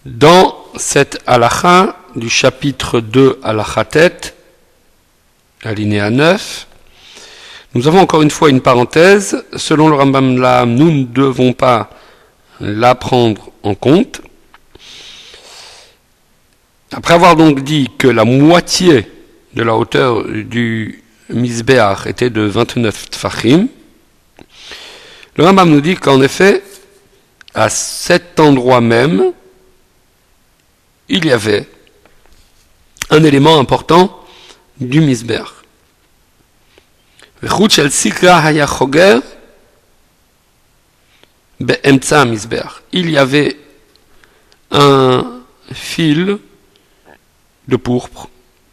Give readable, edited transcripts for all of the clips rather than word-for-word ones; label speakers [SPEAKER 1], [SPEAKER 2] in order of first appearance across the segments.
[SPEAKER 1] Dans cette halakha du chapitre 2 halakha tet, alinéa 9, nous avons encore une fois une parenthèse. Selon le Rambam Laam, nous ne devons pas la prendre en compte. Après avoir donc dit que la moitié de la hauteur du Mizbeach était de 29 tfachim, le Rambam nous dit qu'en effet, à cet endroit même, il y avait un élément important du Mizbeach. Il y avait un fil de pourpre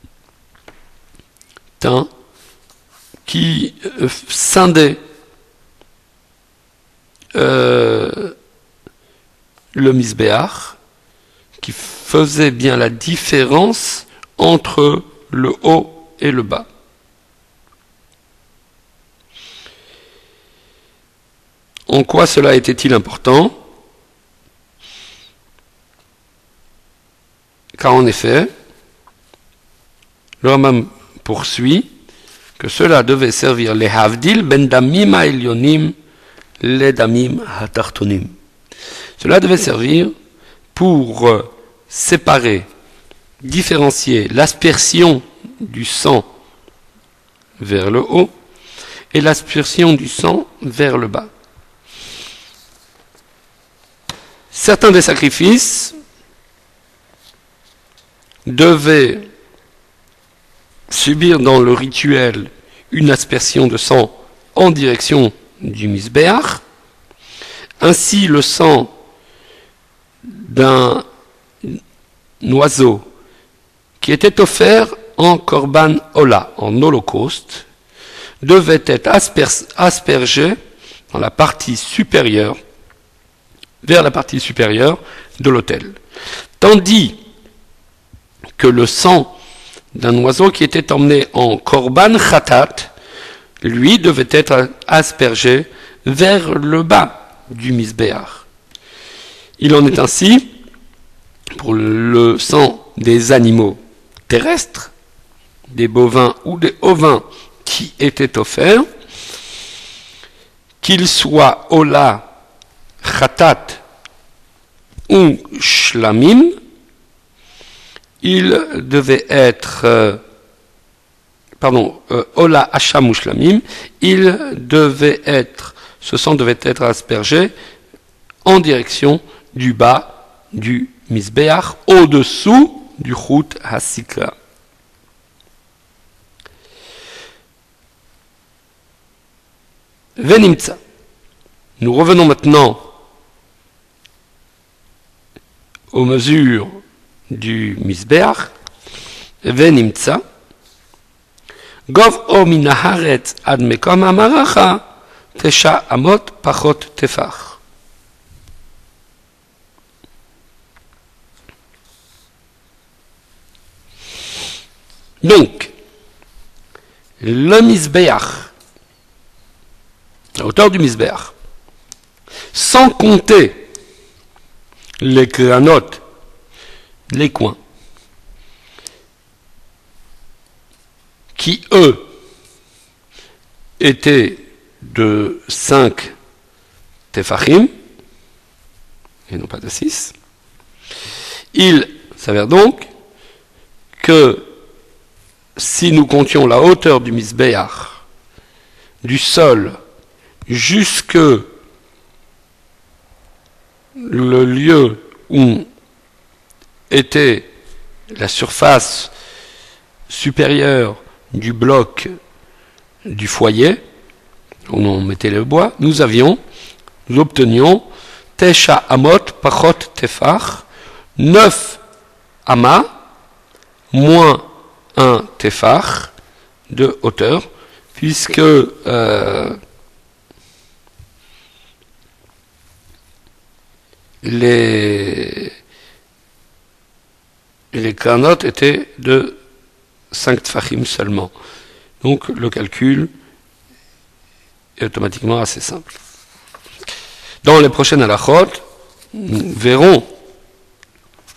[SPEAKER 1] teint qui scindait le Mizbeach, qui faisait bien la différence entre le haut et le bas. En quoi cela était-il important? Car en effet, le Rambam poursuit que cela devait servir les havdil ben damim ha'elyonim les damim ha'tartonim. Cela devait servir pour séparer, différencier l'aspersion du sang vers le haut et l'aspersion du sang vers le bas. Certains des sacrifices devaient subir dans le rituel une aspersion de sang en direction du Mizbeach. Ainsi, le sang d'un oiseau qui était offert en korban ola, en holocauste, devait être aspergé dans la partie supérieure, vers la partie supérieure de l'autel. Tandis que le sang d'un oiseau qui était emmené en korban khatat, lui devait être aspergé vers le bas du Mizbeach. Il en est ainsi pour le sang des animaux terrestres, des bovins ou des ovins qui étaient offerts, qu'ils soient ola, khatat ou shlamim, il devait être, ola, hacham ou shlamim, ce sang devait être aspergé en direction du bas du Mizbeach, au-dessous du Chut HaSikra. Venimtsa. Nous revenons maintenant aux mesures du Mizbeach. Venimtsa. Gov o min haaretz ad mekom hamaracha 9 amot pachot tefach. Donc, le Mizbeach, la hauteur du Mizbeach, sans compter les kranotes, les coins, qui, eux, étaient de 5 tefachim, et non pas de 6, il s'avère donc que si nous comptions la hauteur du Mizbeach, du sol jusque le lieu où était la surface supérieure du bloc du foyer, où on mettait le bois, nous obtenions Tesha Amot Pachot Tefach, 9 amas, moins un tefach de hauteur, puisque les kranotes étaient de 5 tfachim seulement. Donc le calcul est automatiquement assez simple. Dans les prochaines halachot, nous verrons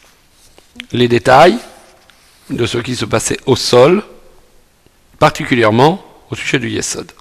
[SPEAKER 1] les détails de ce qui se passait au sol, particulièrement au sujet du Yesod.